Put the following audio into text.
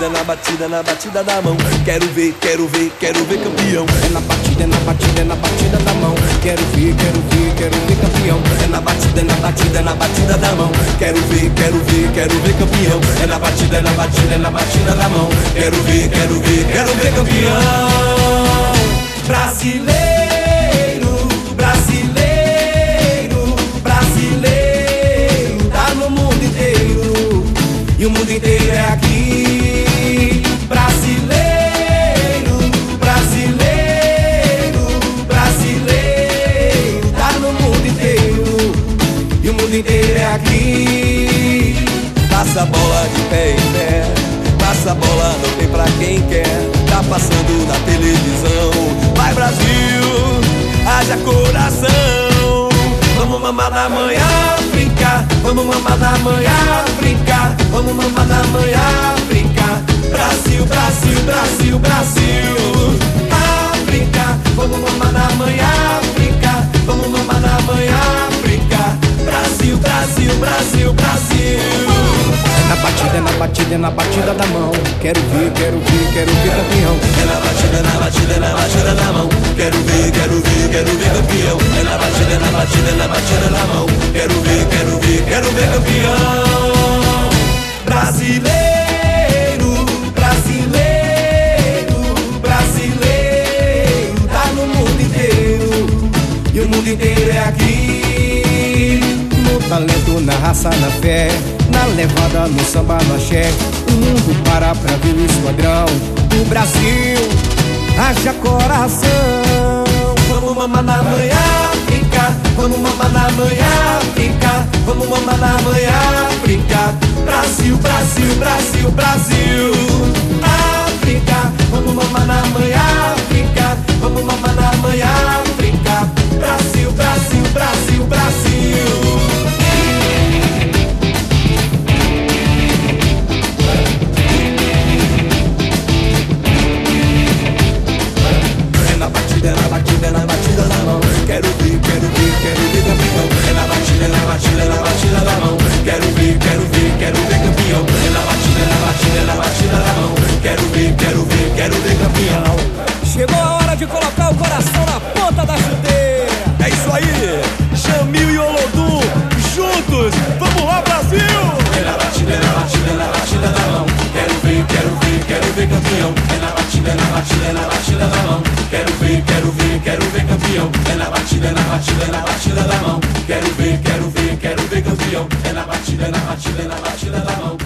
batida, na batida, na batida da mão. Quero ver, quero ver, quero ver campeão. É na batida, é na batida, é na batida da mão. Quero ver, quero ver, quero ver campeão. É na batida, é na batida, é na batida da mão. Quero ver, quero ver, quero ver campeão. É na batida, é na batida, é na batida da mão. Quero ver, quero ver, quero ver campeão. Brasileiro, brasileiro, brasileiro, tá no mundo inteiro e o mundo inteiro é aqui. Brasileiro, brasileiro, brasileiro, tá no mundo inteiro e o mundo inteiro é aqui. Passa a bola de pé em pé, passa a bola, não tem pra quem quer. Tá passando na televisão. Vai Brasil, haja coração. Vamos mamar na mãe África, vamos mamar na mãe África, vamos mamar na mãe África. Brasil, Brasil, Brasil, Brasil. África, vamos mamar na mãe África, vamos mamar na mãe África. Brasil, Brasil, Brasil, Brasil. É na batida, é na batida, é na batida da mão. Quero ver, quero ver, quero ver campeão. É na batida, é na batida, é na batida da mão. Quero ver, quero ver, quero ver campeão. É na batida, é na batida, é na batida da mão. Quero ver, quero ver, quero ver campeão. Brasileiro, brasileiro, brasileiro, tá no mundo inteiro e o mundo inteiro é aqui. No talento, na raça, na fé, na levada, no samba, no axé. O mundo para pra ver o esquadrão do Brasil, haja coração. Vamos mamar na mãe África, vamos mamar na mãe África, vamos mamar na mãe África. Brasil, Brasil, Brasil, Brasil. África, vamos mamar na mãe África, vamos mamar na mãe África. Brasil, Brasil, Brasil, Brasil. É na batida, é na batida, é na batida da mão. Quero ver, quero ver, quero ver campeão. É na batida, é na batida, é na batida da mão. Quero ver, quero ver, quero ver campeão. É na batida, é na batida, é na batida da mão. Quero ver, quero ver, quero ver campeão. Chegou a hora de colocar o coração na ponta da chuteira. É isso aí, Jamil e Olodum juntos. Vamos lá, Brasil! É na batida, é na batida, é na batida da mão. Quero ver, quero ver, quero ver campeão. É na batida, é na batida, é na batida da mão. Quero ver, quero ver, quero ver campeão. É na batida, é na batida, é na batida da mão. Quero ver, quero ver, quero ver campeão. É na batida, é na batida, é na batida da mão.